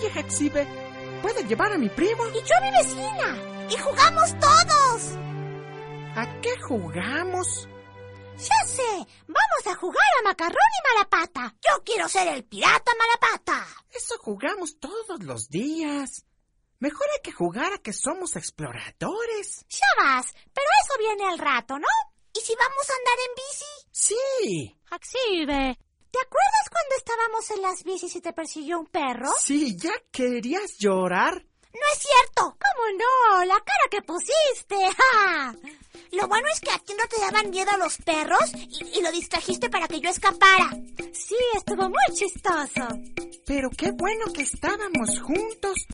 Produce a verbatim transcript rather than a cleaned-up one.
Oye, Jaxibe, ¿puedo llevar a mi primo? Y yo a mi vecina. Y jugamos todos. ¿A qué jugamos? Ya sé, vamos a jugar a Macarrón y Malapata. Yo quiero ser el pirata Malapata. Eso jugamos todos los días. Mejor hay que jugar a que somos exploradores. Ya vas, pero eso viene al rato, ¿no? ¿Y si vamos a andar en bici? Sí. Jaxibe, ¿te acuerdas cuando estábamos en las bicis y te persiguió un perro? Sí, ¿ya querías llorar? No es cierto. ¿Cómo no? La cara que pusiste. ¡Ja! Lo bueno es que a ti no te daban miedo los perros y, y lo distrajiste para que yo escapara. Sí, estuvo muy chistoso. Pero qué bueno que estábamos juntos.